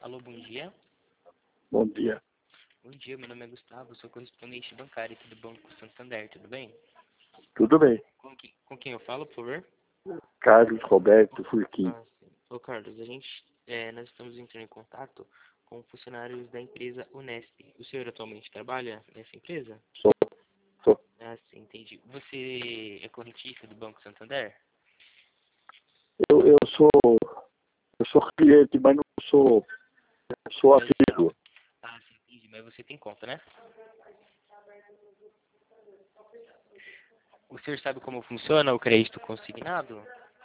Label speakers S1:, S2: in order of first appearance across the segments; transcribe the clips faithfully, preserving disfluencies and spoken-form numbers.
S1: Alô, bom dia.
S2: Bom dia.
S1: Bom dia, meu nome é Gustavo, sou correspondente bancário aqui do Banco Santander, tudo bem?
S2: Tudo bem.
S1: Com, que, com quem eu falo, por favor?
S2: Carlos Roberto Furquim.
S1: Ah, sim. Ô, Carlos, a gente, é, nós estamos entrando em contato com funcionários da empresa Unesp. O senhor atualmente trabalha nessa empresa?
S2: Sou, sou.
S1: Ah, sim, entendi. Você é correntista do Banco Santander?
S2: Eu, eu sou eu sou cliente, mas não sou, sou
S1: Mas,
S2: afiliado.
S1: ah, sim, entendi. Mas você tem conta, né? O senhor sabe como funciona o crédito consignado?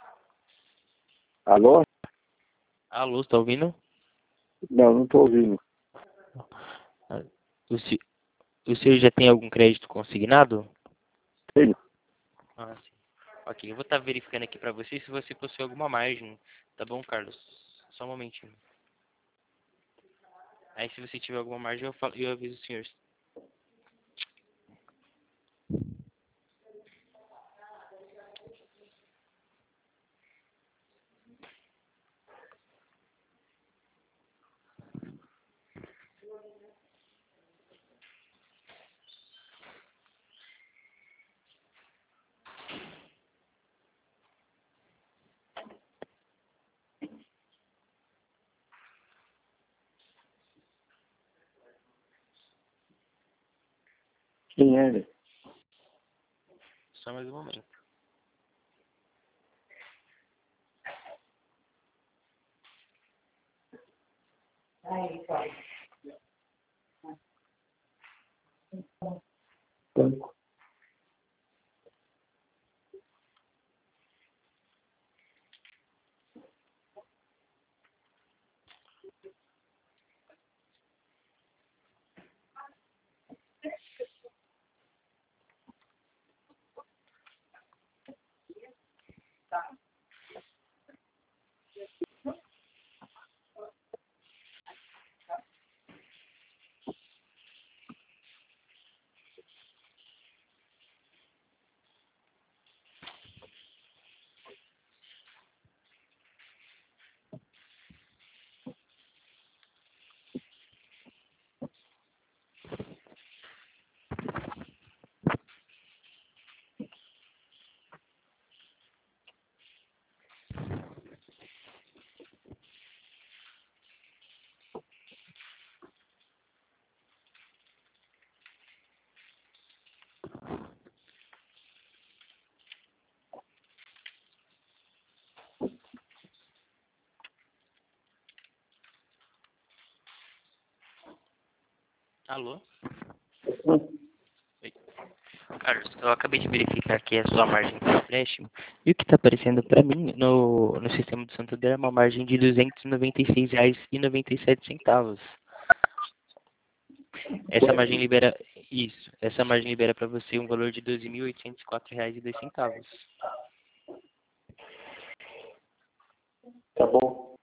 S2: Alô?
S1: Alô, está ouvindo?
S2: Não, não estou ouvindo.
S1: Ah, O, se- o senhor já tem algum crédito consignado?
S2: Tenho.
S1: Ah, sim. Ok, eu vou estar verificando aqui para você se você possui alguma margem. Tá bom, Carlos? Só um momentinho. Aí se você tiver alguma margem, eu, falo, eu aviso o senhor.
S2: Quem é, né?
S1: Só mais um momento.
S2: Banco.
S1: Alô?
S2: Hum.
S1: Oi. Carlos, eu acabei de verificar aqui a sua margem de empréstimo. E o que está aparecendo para mim no, no sistema do Santander é uma margem de duzentos e noventa e seis reais e noventa e sete centavos. Essa margem libera isso. Essa margem libera para você um valor de doze mil oitocentos e quatro reais e dois centavos.
S2: Tá bom.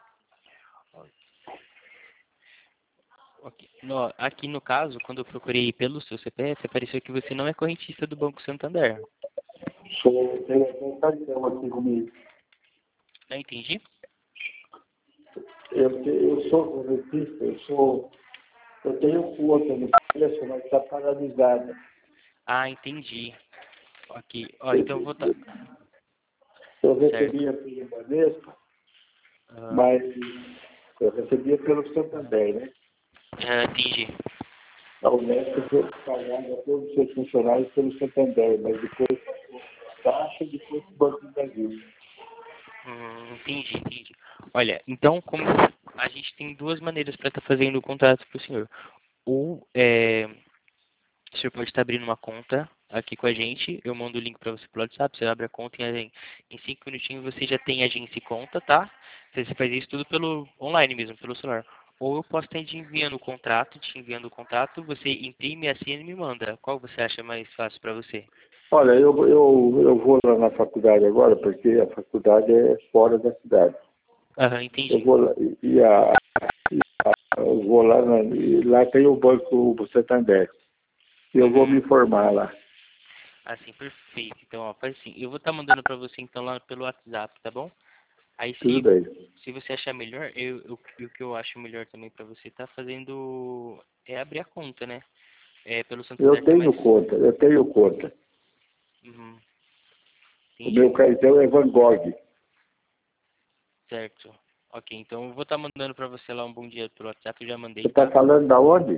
S1: Ok. No- aqui no caso, quando eu procurei pelo seu C P F, apareceu que você não é correntista do Banco Santander.
S2: Sou, tenho um cartão aqui comigo.
S1: Não entendi?
S2: Eu, te- eu sou correntista, eu sou. Eu tenho conta no preço, mas está paralisada.
S1: Ah, entendi. Ok. Ó, então eu vou estar.
S2: Eu
S1: Certo.
S2: recebia pelo Banespa,
S1: Ah,
S2: mas eu recebia pelo Santander, né?
S1: ah, entendi.
S2: A Unesco foi pagada a todos os seus funcionários pelo Santander, mas depois taxa e depois o Banco do Brasil.
S1: Hum, entendi, entendi. Olha, então como a gente tem duas maneiras para estar fazendo o contrato para o senhor. Ou é, o senhor pode estar abrindo uma conta aqui com a gente, eu mando o link para você pelo WhatsApp, você abre a conta e em, em cinco minutinhos você já tem agência e conta, tá? Você faz isso tudo pelo online mesmo, pelo celular. Ou eu posso estar te enviando o contrato, te enviando o contrato, você imprime, assina e me manda. Qual você acha mais fácil para você?
S2: Olha, eu, eu, eu vou lá na faculdade agora, porque a faculdade é fora da cidade.
S1: Aham,
S2: Eu
S1: entendi.
S2: vou lá, e a, eu vou lá, na, e lá tem o Banco Santander. E eu vou me
S1: Uhum.
S2: informar lá.
S1: Assim, perfeito. Então, ó, faz assim. Eu vou estar mandando para você então lá pelo WhatsApp, tá bom? Aí
S2: Tudo
S1: se,
S2: bem.
S1: se você achar melhor, eu, eu, o que eu acho melhor também para você tá fazendo é abrir a conta, né? É, pelo
S2: Eu
S1: Santander que é
S2: tenho
S1: mais.
S2: conta, eu tenho conta.
S1: Uhum,
S2: O meu
S1: entendi.
S2: cartão é Van Gogh.
S1: Certo. Ok, então eu vou estar mandando para você lá um bom dia pelo WhatsApp, eu já
S2: Você
S1: mandei,
S2: está
S1: tá?
S2: falando da onde?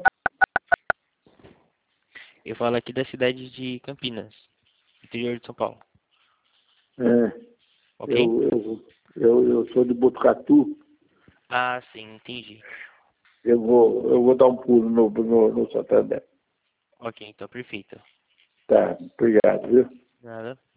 S1: Eu falo aqui da cidade de Campinas, interior de São Paulo.
S2: É,
S1: Ok?
S2: eu, eu, eu, eu sou de Botucatu.
S1: Ah, sim, entendi.
S2: Eu vou, eu vou dar um pulo no, no, no Santander.
S1: Ok, então perfeito.
S2: Tá, obrigado, viu?
S1: Nada.